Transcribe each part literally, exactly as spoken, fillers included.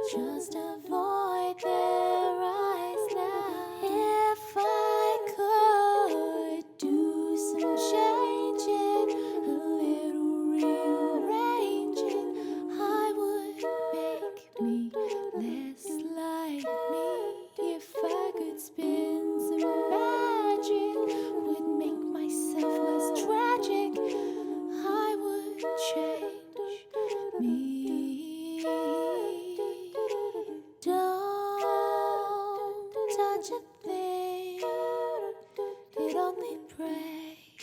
just avoid their eyes now. If I could do some changing, a little rearranging, I would make me less like me. If I could spin some magic, would make myself less tragic, I would change me. Don't touch a thing, it only breaks.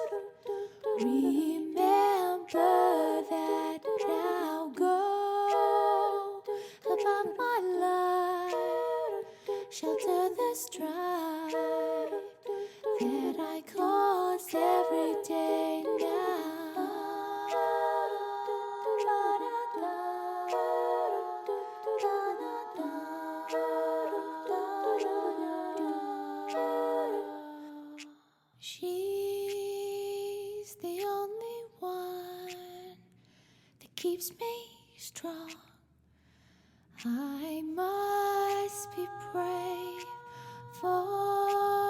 Remember that now. Go about my life, shelter the strife that I cause every day now. She's the only one that keeps me strong. I must be brave for